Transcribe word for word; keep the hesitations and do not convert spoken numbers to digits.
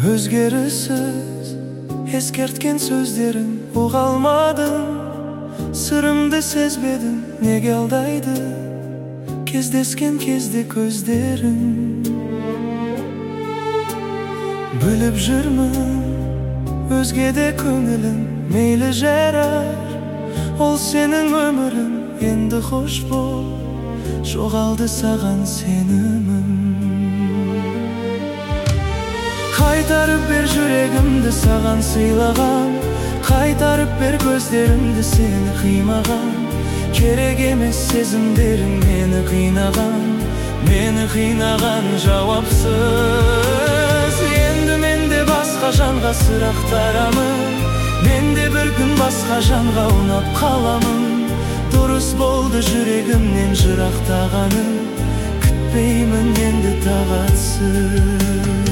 Өзгерісіз ескерткен сөздерін ұға алмадым. Сырымды сезбедім, неге алдайды кездескен кезде көздерің. Біліп жүрмін өзгеде көңілің мейлі жарар, ол сенің өмірің. Енді қош бол, жоғалды саған сенімім. Қайтарып бер жүрегімді саған сыйлаған, қайтарып бер көздерімді сені қимаған. Керек емес сезімдерің мені қинаған, мені қинаған жауапсыз. Енді менде басқа жанға сыр ақтарамын, менде бір күн басқа жанға ұнап қаламын. Дұрыс болды жүрегімнен жырақтағаның, күтпеймін енді тағатсыз.